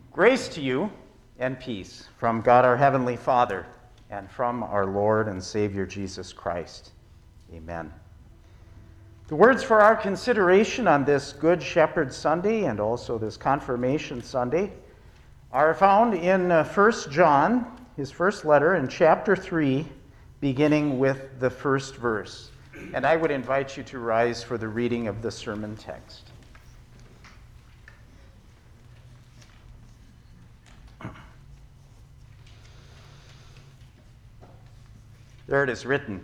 Grace to you and peace from God our Heavenly Father and from our Lord and Savior Jesus Christ. Amen. The words for our consideration on this Good Shepherd Sunday and also this Confirmation Sunday are found in 1 John, his first letter, in chapter 3, beginning with the first verse. And I would invite you to rise for the reading of the sermon text. There it is written.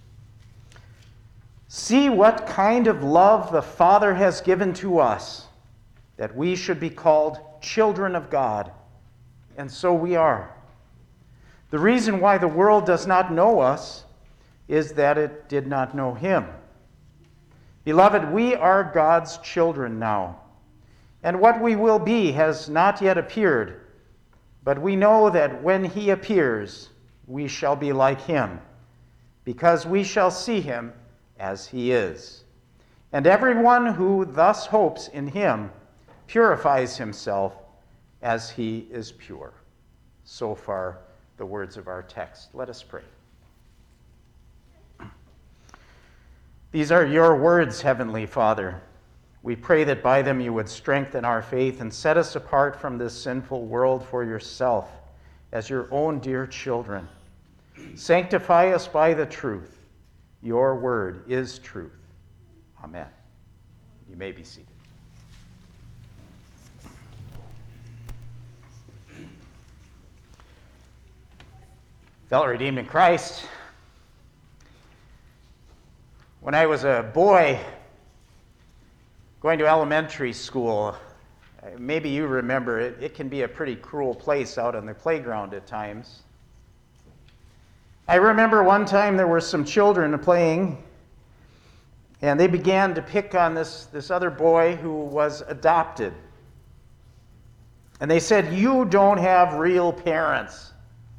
See what kind of love the Father has given to us, that we should be called children of God, and so we are. The reason why the world does not know us is that it did not know Him. Beloved, we are God's children now, and what we will be has not yet appeared, but we know that when He appears, we shall be like Him, because we shall see Him as He is. And everyone who thus hopes in Him purifies himself as He is pure. So far, the words of our text. Let us pray. These are your words, Heavenly Father. We pray that by them you would strengthen our faith and set us apart from this sinful world for yourself as your own dear children. Sanctify us by the truth. Your word is truth. Amen. You may be seated. Fellow redeemed in Christ, when I was a boy going to elementary school, maybe you remember it can be a pretty cruel place out on the playground at times. I remember one time there were some children playing, and they began to pick on this other boy who was adopted. And they said, "You don't have real parents.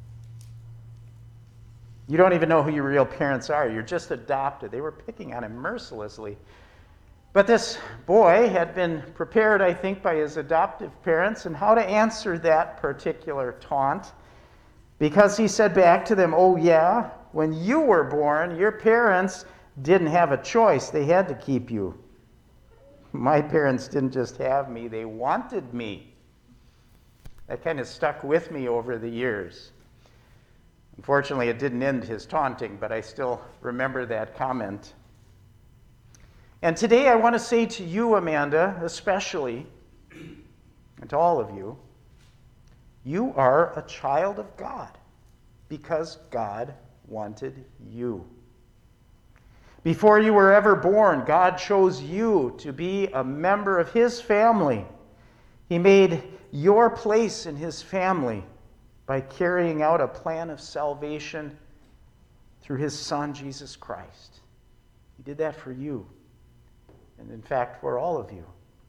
You don't even know who your real parents are. You're just adopted." They were picking on him mercilessly. But this boy had been prepared, I think, by his adoptive parents on how to answer that particular taunt. Because he said back to them, "Oh yeah, when you were born, your parents didn't have a choice. They had to keep you. My parents didn't just have me, they wanted me." That kind of stuck with me over the years. Unfortunately, it didn't end his taunting, but I still remember that comment. And today I want to say to you, Amanda, especially, and to all of you, you are a child of God because God wanted you. Before you were ever born, God chose you to be a member of His family. He made your place in His family by carrying out a plan of salvation through His Son, Jesus Christ. He did that for you, and in fact, for all of you.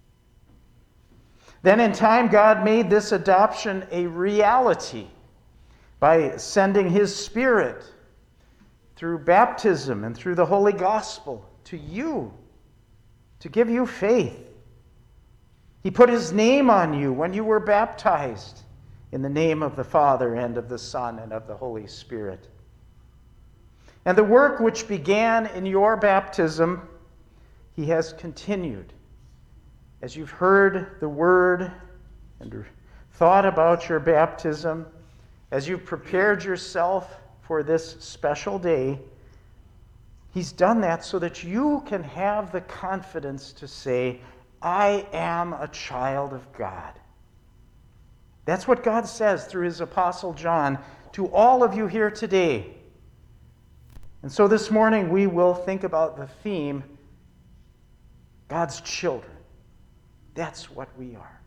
Then in time, God made this adoption a reality by sending His Spirit through baptism and through the Holy Gospel to you, to give you faith. He put His name on you when you were baptized, in the name of the Father and of the Son and of the Holy Spirit. And the work which began in your baptism, He has continued. As you've heard the word and thought about your baptism, as you've prepared yourself for this special day, He's done that so that you can have the confidence to say, "I am a child of God." That's what God says through His Apostle John to all of you here today. And so this morning we will think about the theme, God's children. That's what we are.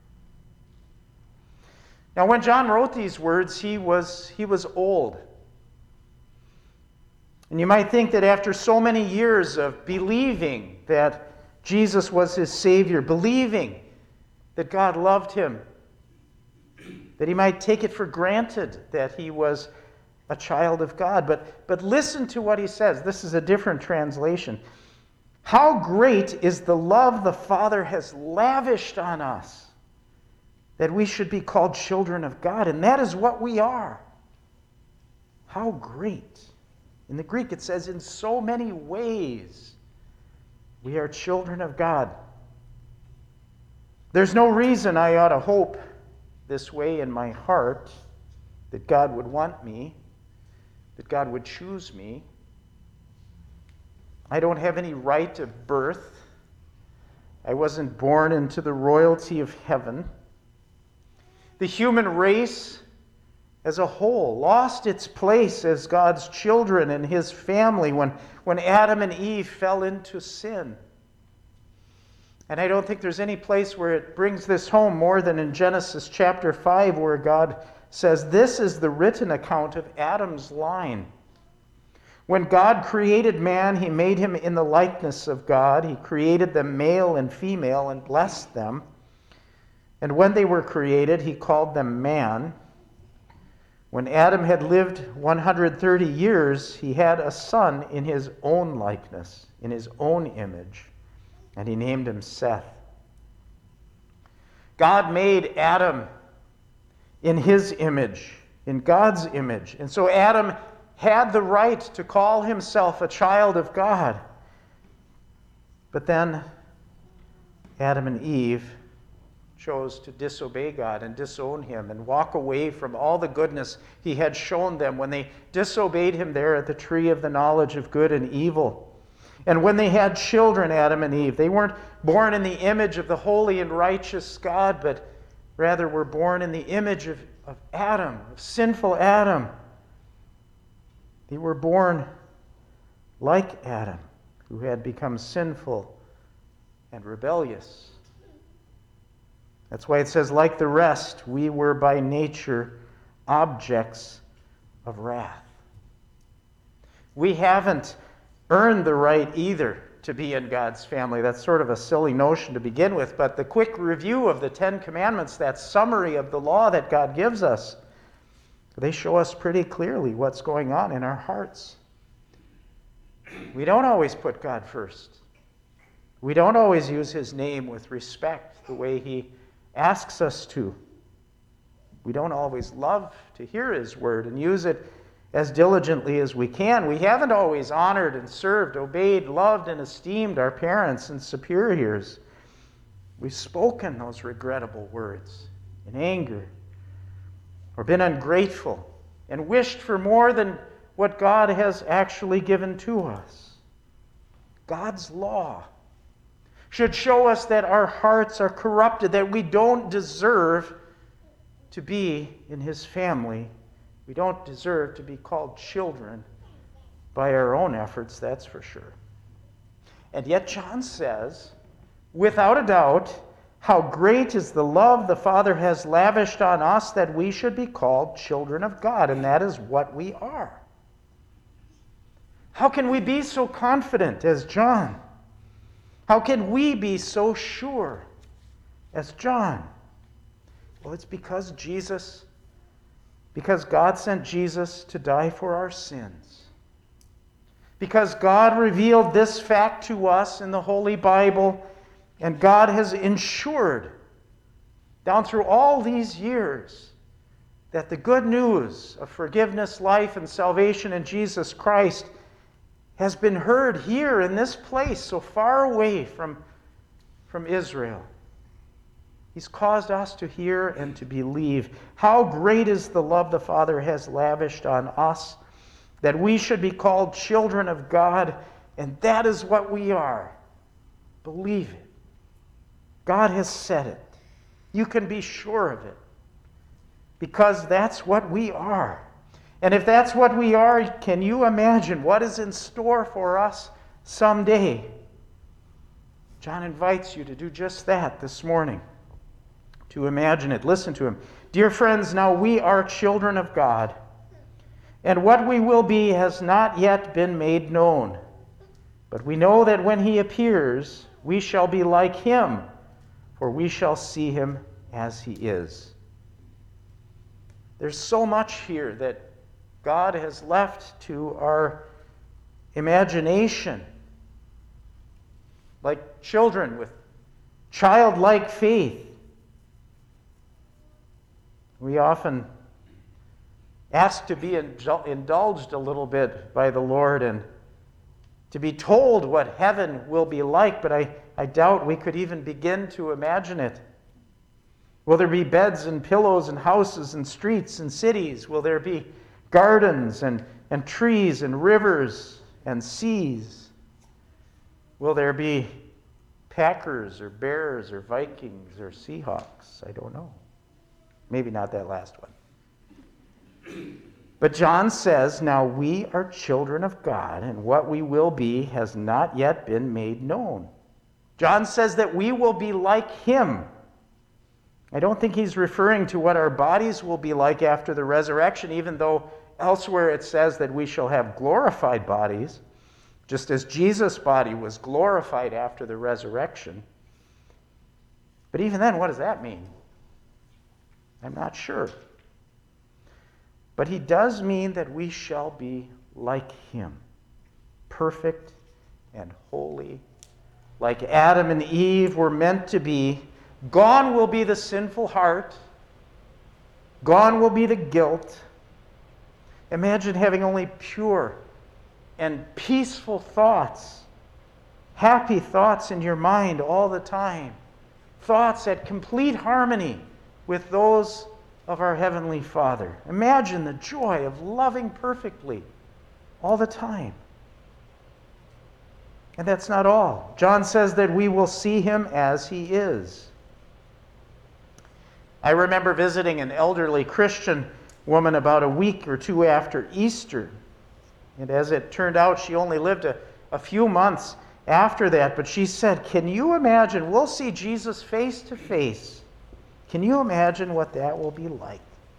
Now, when John wrote these words, he was old. And you might think that after so many years of believing that Jesus was his Savior, believing that God loved him, that he might take it for granted that he was a child of God. But listen to what he says. This is a different translation. How great is the love the Father has lavished on us, that we should be called children of God, and that is what we are. How great. In the Greek it says, in so many ways, we are children of God. There's no reason I ought to hope this way in my heart, that God would want me, that God would choose me. I don't have any right of birth. I wasn't born into the royalty of heaven. The human race as a whole lost its place as God's children and his family when Adam and Eve fell into sin. And I don't think there's any place where it brings this home more than in Genesis chapter 5, where God says, this is the written account of Adam's line. When God created man, he made him in the likeness of God. He created them male and female and blessed them. And when they were created, he called them man. When Adam had lived 130 years, he had a son in his own likeness, in his own image, and he named him Seth. God made Adam in his image, in God's image. And so Adam had the right to call himself a child of God. But then Adam and Eve chose to disobey God and disown him and walk away from all the goodness he had shown them when they disobeyed him there at the tree of the knowledge of good and evil. And when they had children, Adam and Eve, they weren't born in the image of the holy and righteous God, but rather were born in the image of Adam, of sinful Adam. They were born like Adam, who had become sinful and rebellious. That's why it says, like the rest, we were by nature objects of wrath. We haven't earned the right either to be in God's family. That's sort of a silly notion to begin with, but the quick review of the Ten Commandments, that summary of the law that God gives us, they show us pretty clearly what's going on in our hearts. We don't always put God first. We don't always use his name with respect the way he asks us to. We don't always love to hear his word and use it as diligently as we can. We haven't always honored and served, obeyed, loved, and esteemed our parents and superiors. We've spoken those regrettable words in anger, or been ungrateful and wished for more than what God has actually given to us. God's law should show us that our hearts are corrupted, that we don't deserve to be in his family. We don't deserve to be called children by our own efforts, that's for sure. And yet John says, without a doubt, how great is the love the Father has lavished on us that we should be called children of God, and that is what we are. How can we be so confident as John? How can we be so sure as John? Well, it's because God sent Jesus to die for our sins. Because God revealed this fact to us in the Holy Bible, and God has ensured down through all these years that the good news of forgiveness, life, and salvation in Jesus Christ has been heard here in this place so far away from Israel. He's caused us to hear and to believe. How great is the love the Father has lavished on us, that we should be called children of God, and that is what we are. Believe it. God has said it. You can be sure of it, because that's what we are. And if that's what we are, can you imagine what is in store for us someday? John invites you to do just that this morning, to imagine it. Listen to him. Dear friends, now we are children of God, and what we will be has not yet been made known. But we know that when he appears, we shall be like him, for we shall see him as he is. There's so much here that God has left to our imagination, like children with childlike faith. We often ask to be indulged a little bit by the Lord and to be told what heaven will be like, but I doubt we could even begin to imagine it. Will there be beds and pillows and houses and streets and cities? Will there be gardens and trees and rivers and seas? Will there be Packers or Bears or Vikings or Seahawks? I don't know. Maybe not that last one. But John says, now we are children of God, and what we will be has not yet been made known. John says that we will be like him. I don't think he's referring to what our bodies will be like after the resurrection, even though elsewhere it says that we shall have glorified bodies, just as Jesus' body was glorified after the resurrection. But even then, what does that mean? I'm not sure. But he does mean that we shall be like him, perfect and holy, like Adam and Eve were meant to be. Gone will be the sinful heart. Gone will be the guilt. Imagine having only pure and peaceful thoughts, happy thoughts in your mind all the time, thoughts at complete harmony with those of our Heavenly Father. Imagine the joy of loving perfectly all the time. And that's not all. John says that we will see him as he is. I remember visiting an elderly Christian woman about a week or two after Easter. And as it turned out, she only lived a few months after that. But she said, can you imagine? We'll see Jesus face to face. Can you imagine what that will be like?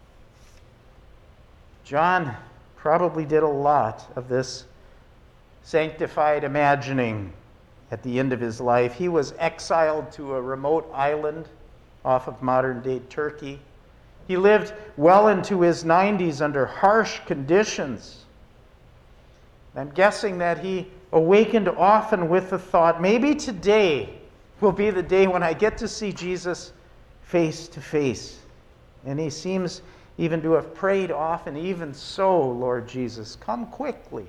John probably did a lot of this sanctified imagining at the end of his life. He was exiled to a remote island off of modern-day Turkey. He lived well into his 90s under harsh conditions. I'm guessing that he awakened often with the thought, maybe today will be the day when I get to see Jesus face to face. And he seems even to have prayed often, even so, Lord Jesus, come quickly.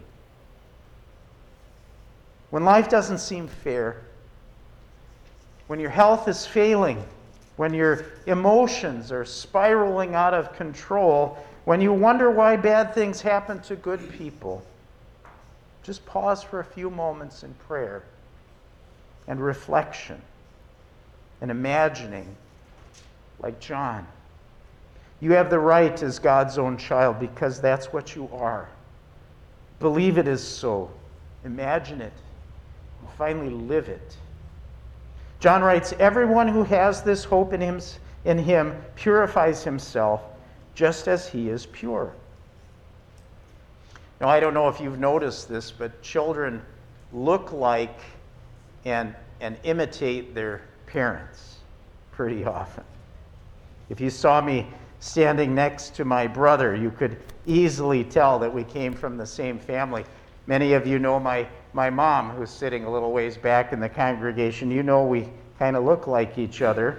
When life doesn't seem fair, when your health is failing, when your emotions are spiraling out of control, when you wonder why bad things happen to good people, just pause for a few moments in prayer and reflection and imagining like John. You have the right as God's own child because that's what you are. Believe it is so. Imagine it. And finally live it. John writes, everyone who has this hope in him purifies himself just as he is pure. Now, I don't know if you've noticed this, but children look like and imitate their parents pretty often. If you saw me standing next to my brother, you could easily tell that we came from the same family. Many of you know my mom, who's sitting a little ways back in the congregation. You know we kind of look like each other.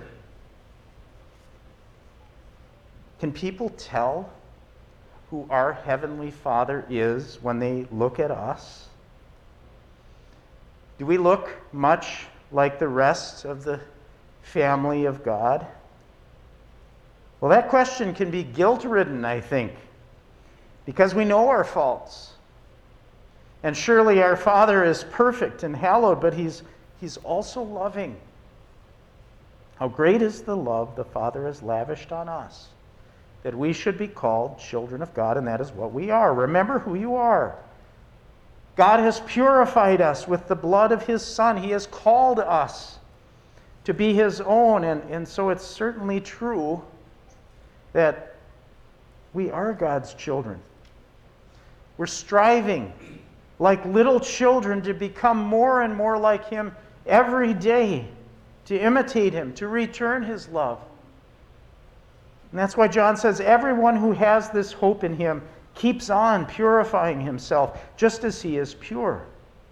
Can people tell who our Heavenly Father is when they look at us? Do we look much like the rest of the family of God? Well, that question can be guilt-ridden, I think, because we know our faults. And surely our Father is perfect and hallowed, but He's also loving. How great is the love the Father has lavished on us, that we should be called children of God, and that is what we are. Remember who you are. God has purified us with the blood of His Son. He has called us to be His own, and so it's certainly true that we are God's children. We're striving like little children to become more and more like Him every day, to imitate Him, to return His love. And that's why John says everyone who has this hope in Him keeps on purifying himself just as He is pure.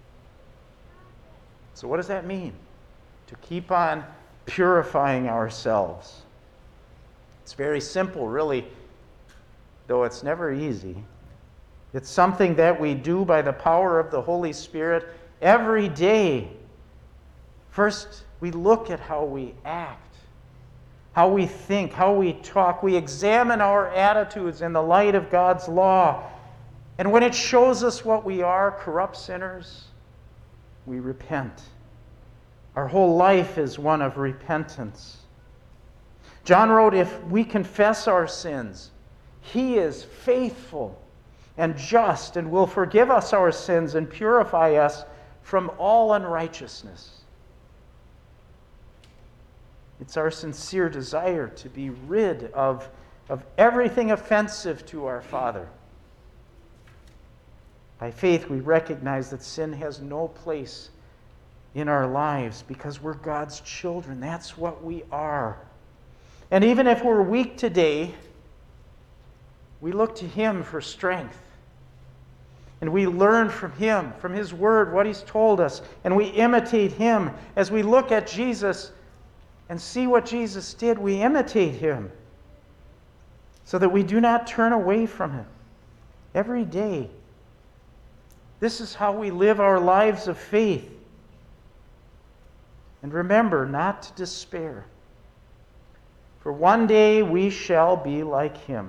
So what does that mean? To keep on purifying ourselves. It's very simple, really, though it's never easy. It's something that we do by the power of the Holy Spirit every day. First, we look at how we act, how we think, how we talk. We examine our attitudes in the light of God's law. And when it shows us what we are, corrupt sinners, we repent. Our whole life is one of repentance. John wrote, if we confess our sins, He is faithful and just and will forgive us our sins and purify us from all unrighteousness. It's our sincere desire to be rid of everything offensive to our Father. By faith, we recognize that sin has no place in our lives because we're God's children. That's what we are. And even if we're weak today, we look to Him for strength. And we learn from Him, from His Word, what He's told us. And we imitate Him. As we look at Jesus and see what Jesus did, we imitate Him so that we do not turn away from Him every day. This is how we live our lives of faith. And remember not to despair, for one day we shall be like Him.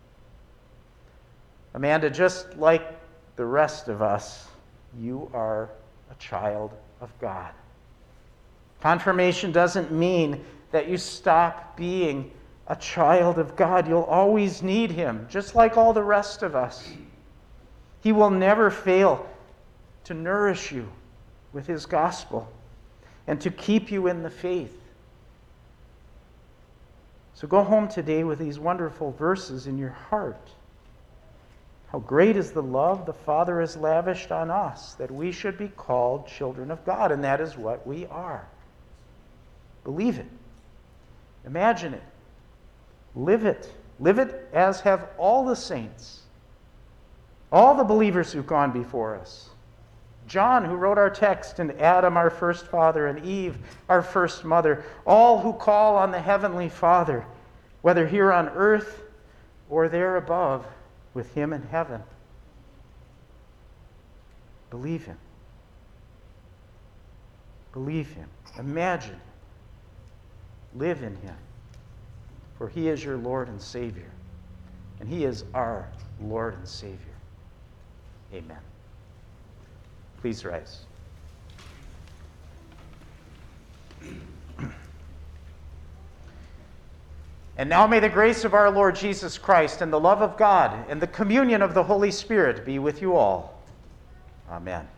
Amanda, just like the rest of us, you are a child of God. Confirmation doesn't mean that you stop being a child of God. You'll always need Him, just like all the rest of us. He will never fail to nourish you with His gospel and to keep you in the faith. So go home today with these wonderful verses in your heart. How great is the love the Father has lavished on us, that we should be called children of God, and that is what we are. Believe it. Imagine it. Live it. Live it as have all the saints, all the believers who've gone before us. John, who wrote our text, and Adam, our first father, and Eve, our first mother, all who call on the Heavenly Father, whether here on earth or there above, with Him in heaven. Believe Him. Believe Him. Imagine. Live in Him. For He is your Lord and Savior. And He is our Lord and Savior. Amen. Please rise. And now may the grace of our Lord Jesus Christ and the love of God and the communion of the Holy Spirit be with you all. Amen.